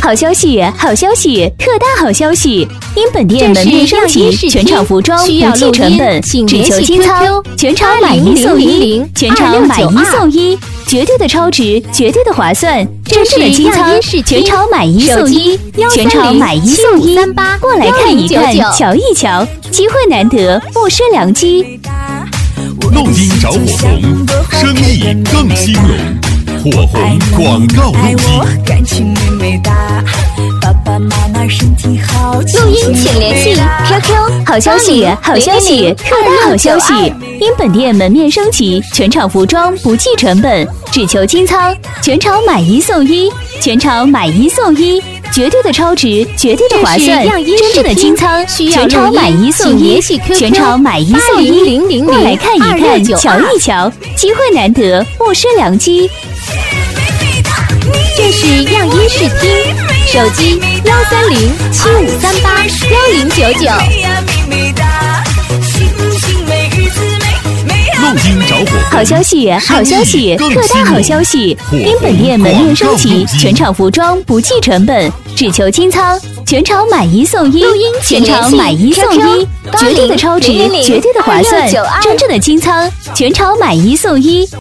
好消息，好消息，特大好消息！因本店门面升级，全场服装不计成本，只求清仓，全场买一送一，全场买一送一，绝对的超值，绝对的划算，真正的清仓，全场买一送一，全场买一送一，过来看一看，瞧一瞧，机会难得，不失良机。 录音找火红，生意更兴隆。火红广告录音， 录音请联系 QQ。好消息，好消息，特大好消息！因本店门面升级，全场服装不计成本，只求清仓，全场买一送一，全场买一送一。绝对的超值，绝对的划算，真正的清仓，全场买一送一，全场买一送一，过来看一看，瞧一瞧，机会难得，不失良机。 这是样衣视听，手机13075381099。 录音找火好消息，好消息，特大好消息！因本店门面升级，全场服装不计成本，只求清仓，全场买一送一，全场买一送一，绝对的超值，绝对的划算，真正的清仓，全场买一送一。